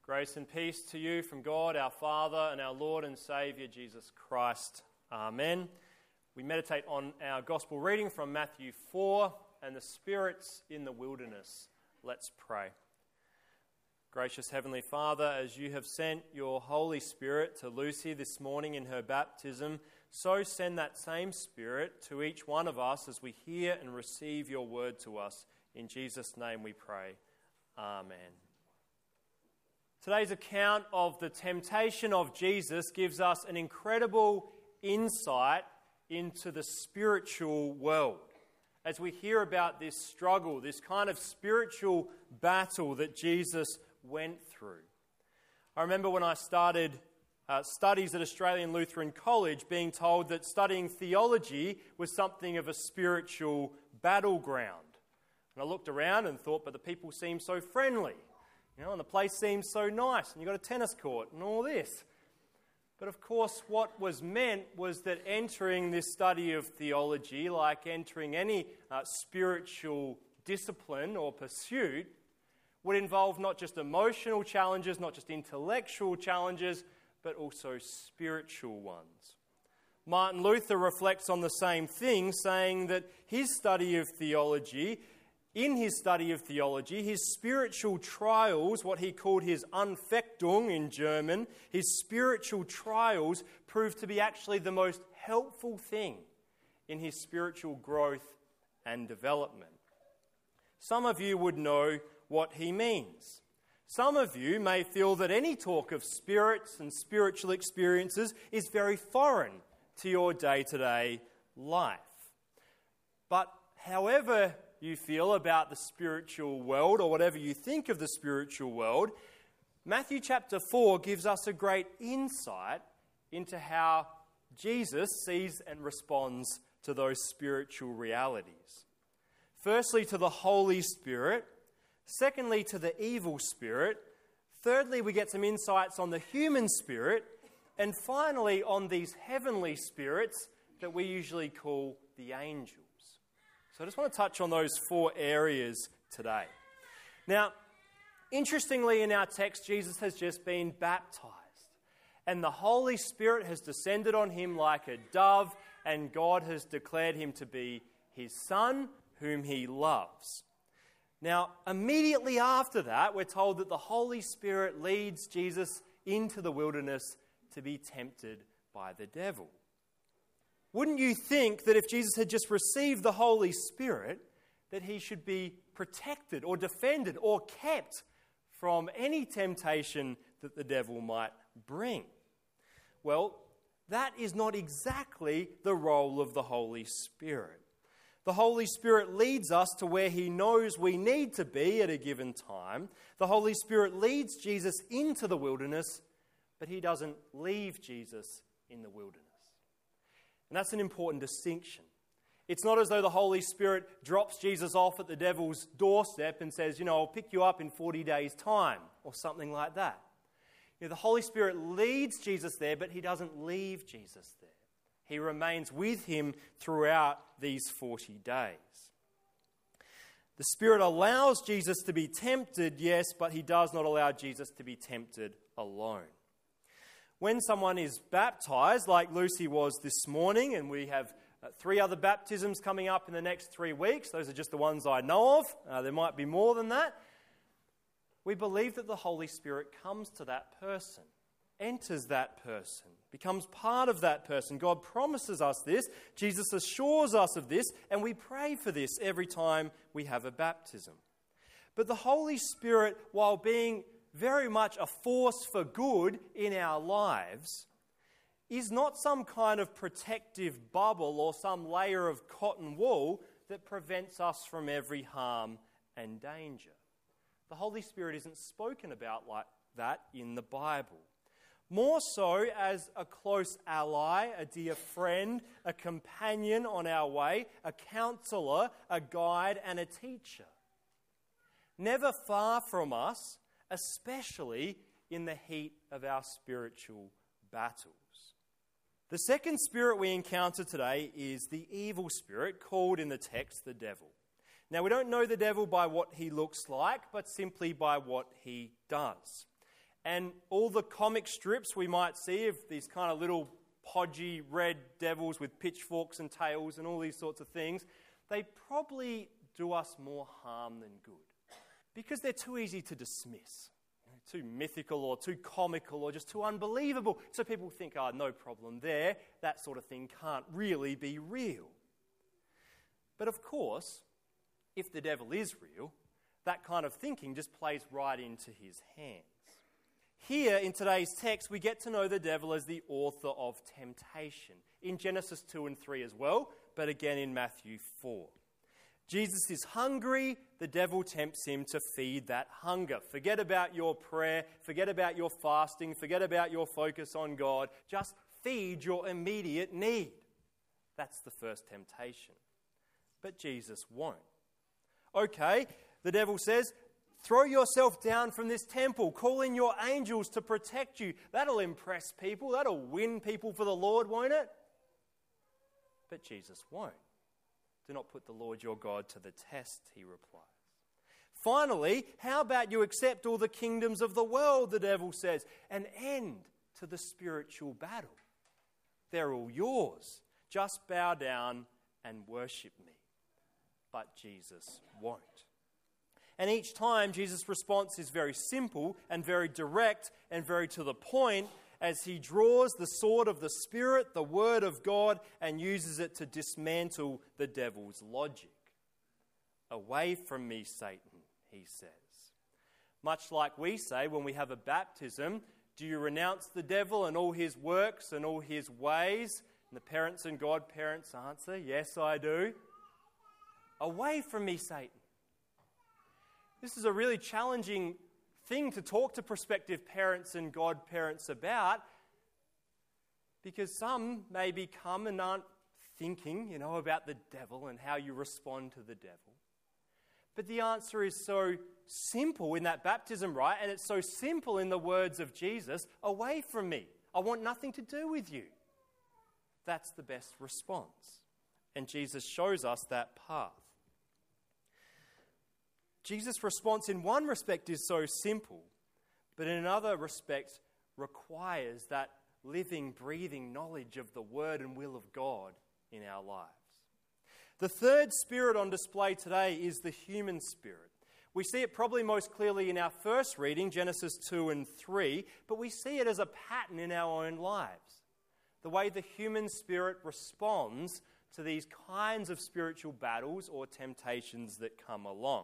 Grace and peace to you from God, our Father, and our Lord and Saviour, Jesus Christ. Amen. We meditate on our Gospel reading from Matthew 4 and the spirits in the wilderness. Let's pray. Gracious Heavenly Father, as you have sent your Holy Spirit to Lucy this morning in her baptism, so send that same Spirit to each one of us as we hear and receive your word to us. In Jesus' name we pray. Amen. Today's account of the temptation of Jesus gives us an incredible insight into the spiritual world. As we hear about this struggle, this kind of spiritual battle that Jesus went through. I remember when I started studies at Australian Lutheran College being told that studying theology was something of a spiritual battleground. And I looked around and thought, but the people seem so friendly. And the place seems so nice, and you've got a tennis court and all this. But of course, what was meant was that entering this study of theology, like entering any spiritual discipline or pursuit, would involve not just emotional challenges, not just intellectual challenges, but also spiritual ones. Martin Luther reflects on the same thing, saying that his study of theology, his spiritual trials, what he called his Anfechtung in German, his spiritual trials proved to be actually the most helpful thing in his spiritual growth and development. Some of you would know what he means. Some of you may feel that any talk of spirits and spiritual experiences is very foreign to your day-to-day life. But however you feel about the spiritual world, or whatever you think of the spiritual world, Matthew chapter 4 gives us a great insight into how Jesus sees and responds to those spiritual realities. Firstly, to the Holy Spirit. Secondly, to the evil spirit. Thirdly, we get some insights on the human spirit. And finally, on these heavenly spirits that we usually call the angels. So I just want to touch on those four areas today. Now, interestingly, in our text, Jesus has just been baptized. And the Holy Spirit has descended on him like a dove, and God has declared him to be his Son, whom he loves. Now, immediately after that, we're told that the Holy Spirit leads Jesus into the wilderness to be tempted by the devil. Wouldn't you think that if Jesus had just received the Holy Spirit, that he should be protected or defended or kept from any temptation that the devil might bring? Well, that is not exactly the role of the Holy Spirit. The Holy Spirit leads us to where he knows we need to be at a given time. The Holy Spirit leads Jesus into the wilderness, but he doesn't leave Jesus in the wilderness. And that's an important distinction. It's not as though the Holy Spirit drops Jesus off at the devil's doorstep and says, I'll pick you up in 40 days' time, or something like that. The Holy Spirit leads Jesus there, but he doesn't leave Jesus there. He remains with him throughout these 40 days. The Spirit allows Jesus to be tempted, yes, but he does not allow Jesus to be tempted alone. When someone is baptized, like Lucy was this morning, and we have 3 other baptisms coming up in the next 3 weeks, those are just the ones I know of, there might be more than that, we believe that the Holy Spirit comes to that person, enters that person, becomes part of that person. God promises us this, Jesus assures us of this, and we pray for this every time we have a baptism. But the Holy Spirit, while being very much a force for good in our lives, is not some kind of protective bubble or some layer of cotton wool that prevents us from every harm and danger. The Holy Spirit isn't spoken about like that in the Bible. More so as a close ally, a dear friend, a companion on our way, a counselor, a guide, and a teacher. Never far from us, especially in the heat of our spiritual battles. The second spirit we encounter today is the evil spirit, called in the text the devil. Now, we don't know the devil by what he looks like, but simply by what he does. And all the comic strips we might see of these kind of little podgy red devils with pitchforks and tails and all these sorts of things, they probably do us more harm than good because they're too easy to dismiss. Too mythical or too comical or just too unbelievable. So people think, no problem there. That sort of thing can't really be real. But of course, if the devil is real, that kind of thinking just plays right into his hands. Here in today's text, we get to know the devil as the author of temptation. In Genesis 2 and 3 as well, but again in Matthew 4. Jesus is hungry, the devil tempts him to feed that hunger. Forget about your prayer, forget about your fasting, forget about your focus on God. Just feed your immediate need. That's the first temptation. But Jesus won't. Okay, the devil says, throw yourself down from this temple, call in your angels to protect you. That'll impress people, that'll win people for the Lord, won't it? But Jesus won't. Do not put the Lord your God to the test, he replies. Finally, how about you accept all the kingdoms of the world, the devil says, and end to the spiritual battle. They're all yours. Just bow down and worship me. But Jesus won't. And each time, Jesus' response is very simple and very direct and very to the point as he draws the sword of the Spirit, the Word of God, and uses it to dismantle the devil's logic. Away from me, Satan, he says. Much like we say when we have a baptism, do you renounce the devil and all his works and all his ways? And the parents and godparents answer, yes, I do. Away from me, Satan. This is a really challenging thing to talk to prospective parents and godparents about, because some maybe come and aren't thinking, about the devil and how you respond to the devil. But the answer is so simple in that baptism rite, and it's so simple in the words of Jesus, away from me. I want nothing to do with you. That's the best response. And Jesus shows us that path. Jesus' response in one respect is so simple, but in another respect requires that living, breathing knowledge of the word and will of God in our lives. The third spirit on display today is the human spirit. We see it probably most clearly in our first reading, Genesis 2 and 3, but we see it as a pattern in our own lives. The way the human spirit responds to these kinds of spiritual battles or temptations that come along.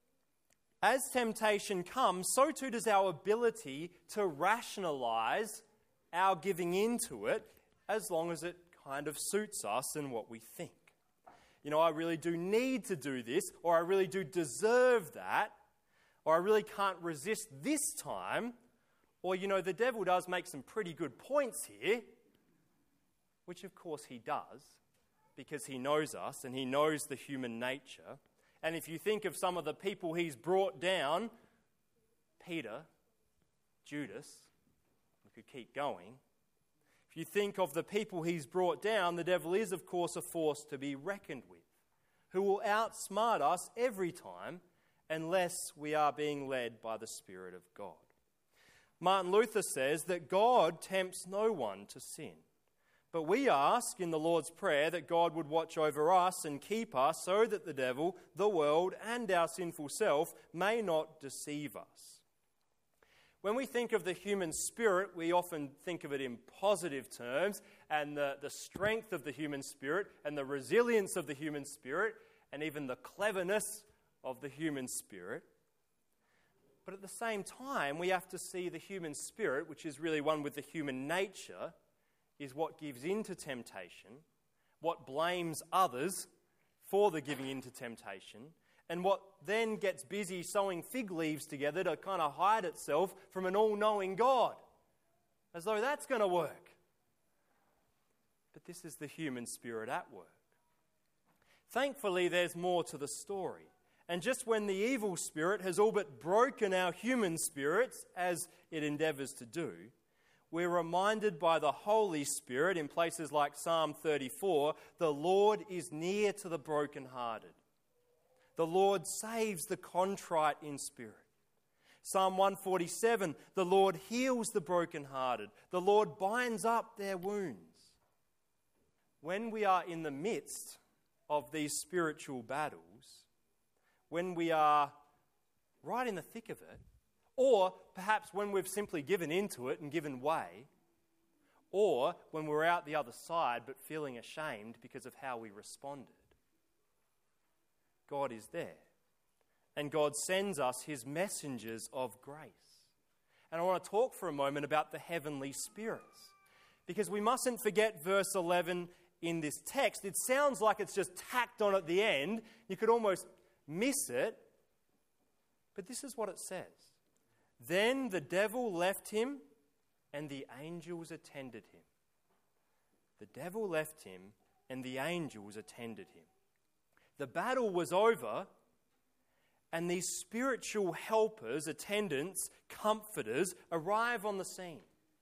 As temptation comes, so too does our ability to rationalize our giving into it, as long as it kind of suits us and what we think. I really do need to do this, or I really do deserve that, or I really can't resist this time, or, the devil does make some pretty good points here, which of course he does, because he knows us and he knows the human nature. And if you think of some of the people he's brought down, Peter, Judas, we could keep going. If you think of the people he's brought down, the devil is, of course, a force to be reckoned with, who will outsmart us every time unless we are being led by the Spirit of God. Martin Luther says that God tempts no one to sin. But we ask in the Lord's Prayer that God would watch over us and keep us so that the devil, the world, and our sinful self may not deceive us. When we think of the human spirit, we often think of it in positive terms, and the strength of the human spirit, and the resilience of the human spirit, and even the cleverness of the human spirit. But at the same time, we have to see the human spirit, which is really one with the human nature, is what gives in to temptation, what blames others for the giving in to temptation, and what then gets busy sewing fig leaves together to kind of hide itself from an all-knowing God, as though that's going to work. But this is the human spirit at work. Thankfully, there's more to the story. And just when the evil spirit has all but broken our human spirits, as it endeavours to do, we're reminded by the Holy Spirit in places like Psalm 34, the Lord is near to the brokenhearted. The Lord saves the contrite in spirit. Psalm 147, the Lord heals the brokenhearted. The Lord binds up their wounds. When we are in the midst of these spiritual battles, when we are right in the thick of it, or perhaps when we've simply given into it and given way, or when we're out the other side but feeling ashamed because of how we responded, God is there. And God sends us his messengers of grace. And I want to talk for a moment about the heavenly spirits, because we mustn't forget verse 11 in this text. It sounds like it's just tacked on at the end. You could almost miss it. But this is what it says. Then the devil left him, and the angels attended him. The devil left him, and the angels attended him. The battle was over, and these spiritual helpers, attendants, comforters arrive on the scene.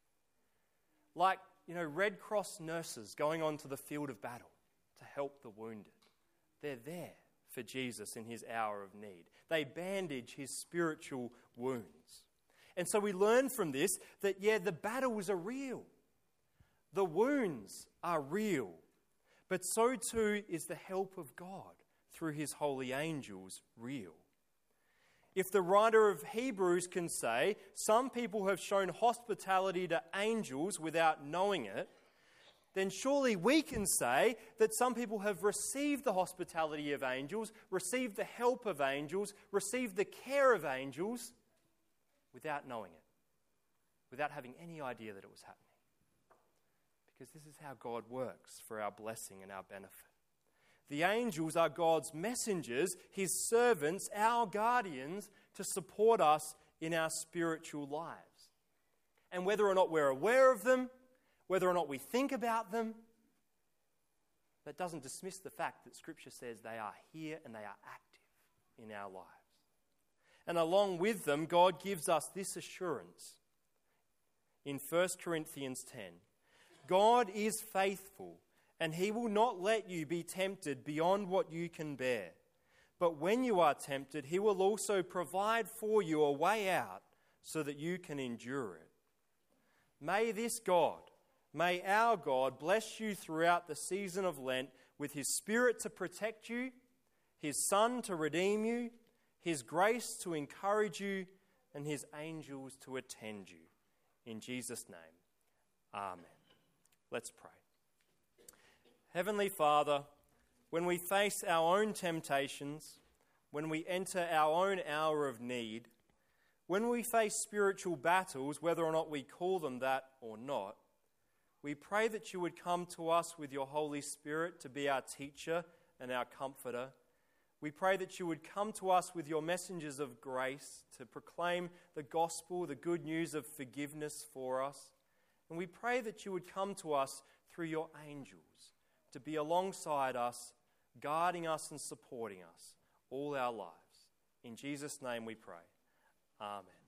Like, Red Cross nurses going onto the field of battle to help the wounded. They're there for Jesus in his hour of need. They bandage his spiritual wounds. And so we learn from this that, the battles are real. The wounds are real. But so too is the help of God through his holy angels real. If the writer of Hebrews can say, some people have shown hospitality to angels without knowing it, then surely we can say that some people have received the hospitality of angels, received the help of angels, received the care of angels without knowing it, without having any idea that it was happening. Because this is how God works for our blessing and our benefit. The angels are God's messengers, his servants, our guardians, to support us in our spiritual lives. And whether or not we're aware of them, whether or not we think about them, that doesn't dismiss the fact that Scripture says they are here and they are active in our lives. And along with them, God gives us this assurance in 1 Corinthians 10. God is faithful, and he will not let you be tempted beyond what you can bear. But when you are tempted, he will also provide for you a way out so that you can endure it. May our God bless you throughout the season of Lent with his Spirit to protect you, his Son to redeem you, his grace to encourage you, and his angels to attend you. In Jesus' name, amen. Let's pray. Heavenly Father, when we face our own temptations, when we enter our own hour of need, when we face spiritual battles, whether or not we call them that or not, we pray that you would come to us with your Holy Spirit to be our teacher and our comforter. We pray that you would come to us with your messengers of grace to proclaim the gospel, the good news of forgiveness for us. And we pray that you would come to us through your angels to be alongside us, guarding us and supporting us all our lives. In Jesus' name we pray. Amen.